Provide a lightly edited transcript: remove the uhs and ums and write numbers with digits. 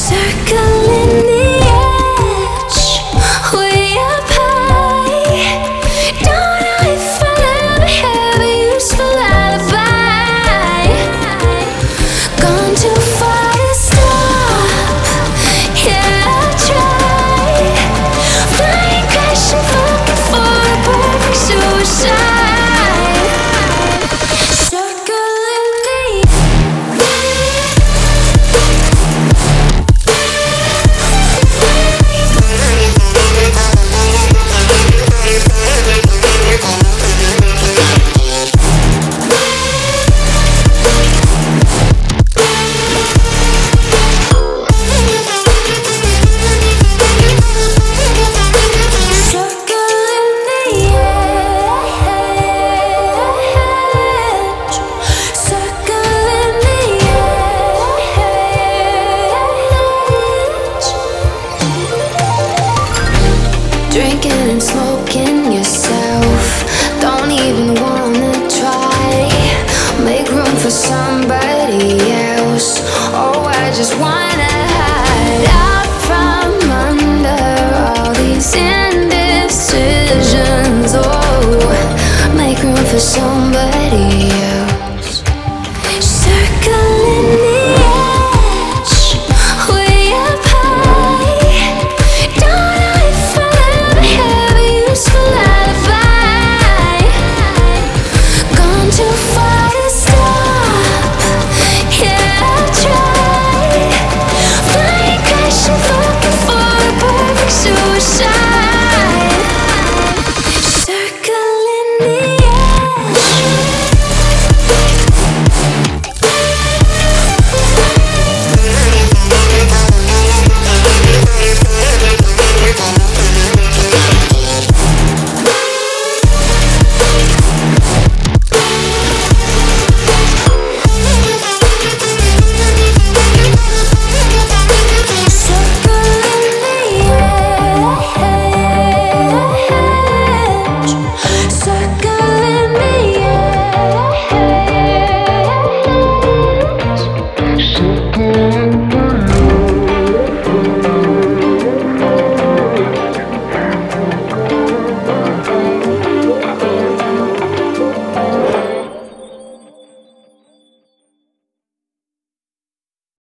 Circling the edge, way up high. Don't know if I'll ever have a useful alibi. Gone too far to stop. Yeah, I'll try. Flying, crashing, looking for a perfect suicide. Circling the drinking and smoking yourself. Don't even wanna try. Make room for somebody else. Oh, I just wanna hide out from under all these indecisions. Oh, make room for somebody